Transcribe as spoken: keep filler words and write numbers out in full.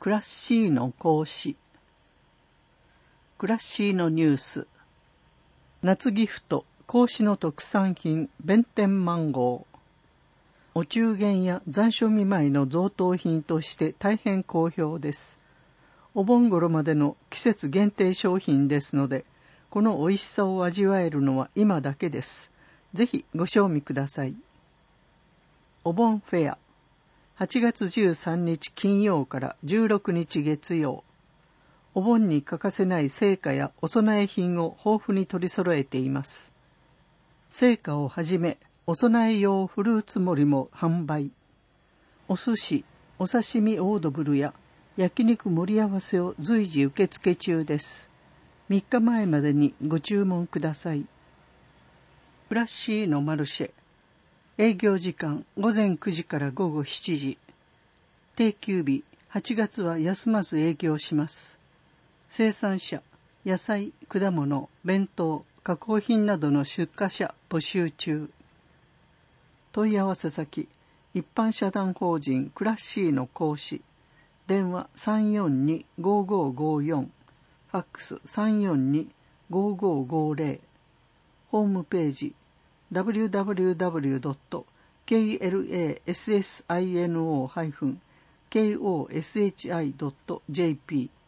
クラッシーの講師。クラッシーのニュース。夏ギフト講師の特産品弁天マンゴー。お中元や残暑見舞いの贈答品として大変好評です。お盆頃までの季節限定商品ですので、この美味しさを味わえるのは今だけです。ぜひご賞味ください。お盆フェア。はちがつじゅうさんにち金曜からじゅうろくにち月曜。お盆に欠かせない生花やお供え品を豊富に取り揃えています。生花をはじめ、お供え用フルーツ盛りも販売。お寿司、お刺身オードブルや焼肉盛り合わせを随時受付中です。みっかまえまでにご注文ください。クラッシーのマルシェ。営業時間ごぜんくじからごごしちじ。定休日はちがつは休まず営業します。生産者、野菜、果物、弁当、加工品などの出荷者募集中。問い合わせ先、一般社団法人クラッシーの講師。電話 さんよんに ごーごーごーよん。ファックス さんよんに ごーごーごーぜろ。ホームページダブリューダブリューダブリュードットクラッシードットジェーピー